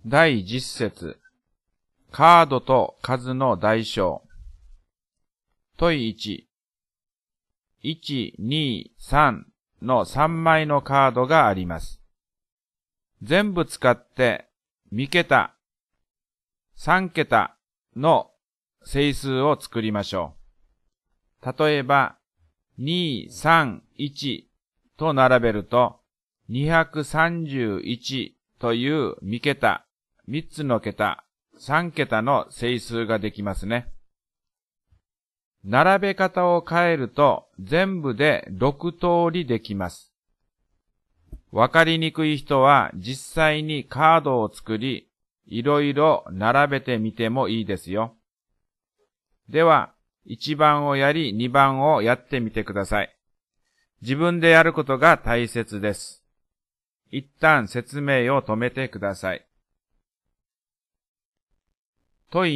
第10節。カードと数の代償。問1。1、2、3の3枚のカードがあります。全部使って2桁、3桁の整数を作りましょう。例えば、2、3、1と並べると、231という2桁、3つの桁、3桁の整数ができますね。並べ方を変えると全部で6通りできます。わかりにくい人は実際にカードを作り、いろいろ並べてみてもいいですよ。では、1番をやり2番をやってみてください。自分でやることが大切です。一旦説明を止めてください。問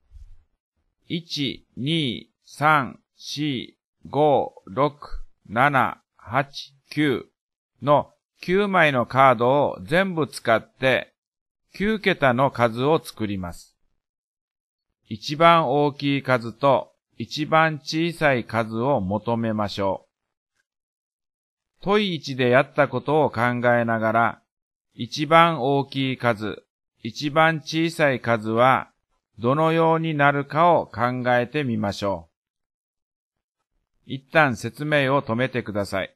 2、1、2、3、4、5、6、7、8、9の9枚のカードを全部使って9桁の数を作ります。一番大きい数と一番小さい数を求めましょう。問1でやったことを考えながら、一番大きい数、一番小さい数はどのようになるかを考えてみましょう。一旦説明を止めてください。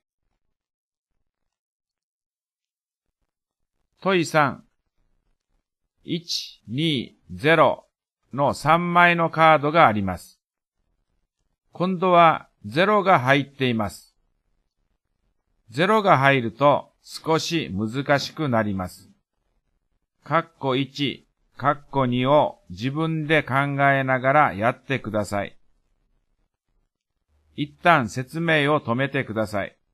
問3、1、2、0の3枚のカードがあります。今度は0が入っています。0が入ると少し難しくなります。括弧1、括弧2を自分で考えながらやってください。一旦説明を止めてください。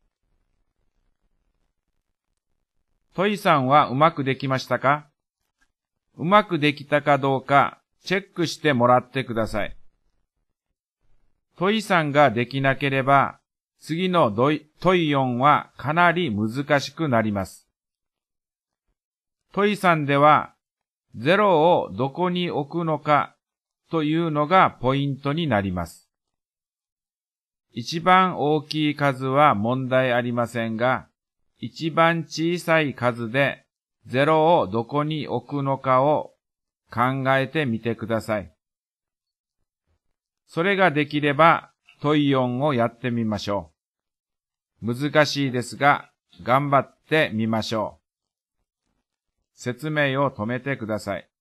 問3はうまくできましたか？うまくできたかどうかチェックしてもらってください。問3ができなければ、次の問4はかなり難しくなります。問3では、0をどこに置くのかというのがポイントになります。一番大きい数は問題ありませんが、一番小さい数で0をどこに置くのかを考えてみてください。それができれば問4をやってみましょう。難しいですが、頑張ってみましょう。説明を止めてください。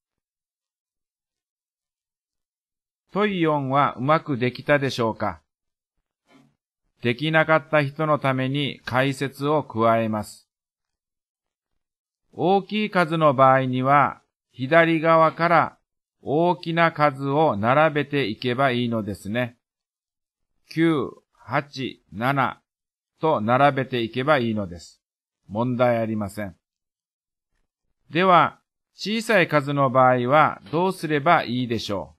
問4はうまくできたでしょうか？できなかった人のために解説を加えます。大きい数の場合には、左側から大きな数を並べていけばいいのですね。9、8、7と並べていけばいいのです。問題ありません。では、小さい数の場合はどうすればいいでしょう？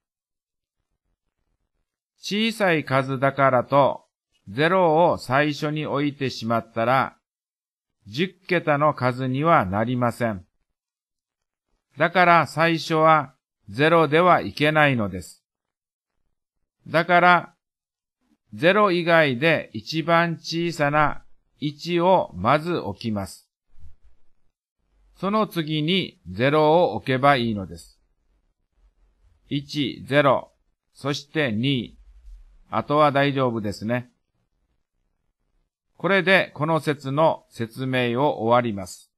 小さい数だからと、0を最初に置いてしまったら、10桁の数にはなりません。だから最初は0ではいけないのです。だから、0以外で一番小さな1をまず置きます。その次に0を置けばいいのです。1、0、そして2、あとは大丈夫ですね。これでこの節の説明を終わります。